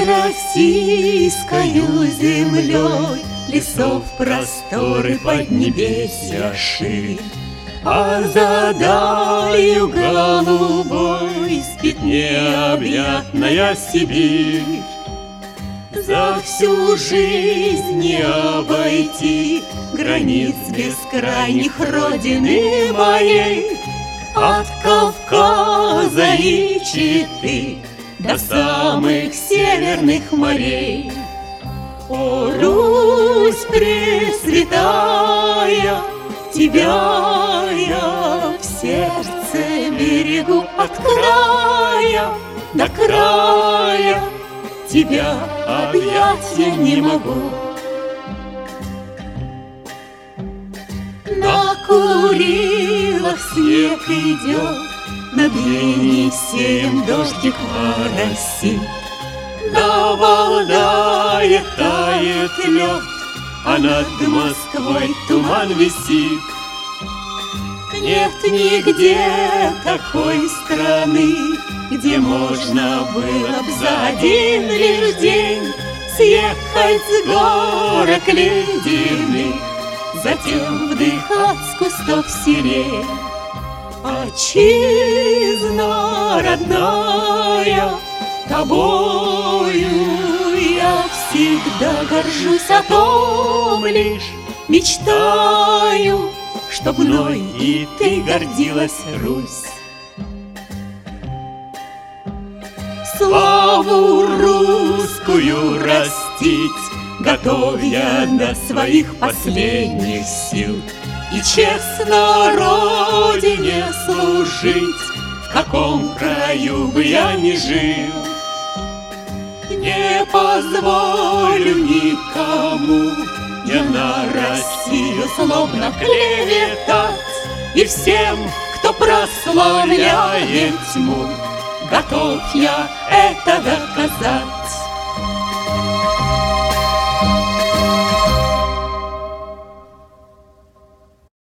российскою землей лесов просторы поднебесья ширь, а за далью голубой спит необъятная Сибирь. За всю жизнь не обойти границ бескрайних родины моей, от Кавказа и Читы до самых северных морей. О, Русь пресвятая, тебя я в сердце берегу от края до края, тебя объять я не могу. На Курилах снег идет, над Енисеем дождик моросит, на Валдае тает лед, а над Москвой туман висит. Нет нигде такой страны, где можно было б за один лишь день съехать с горок ледяных, затем вдыхать с кустов сирень. Отчизна родная, тобою я всегда горжусь, о том лишь мечтаю, чтоб мной и ты гордилась, Русь. Славу русскую растить готов я до своих последних сил, и честно родине служить, в каком краю бы я ни жил. Не позволю никому я на Россию злобно клеветать, и всем, кто прославляет тьму, готов я это доказать.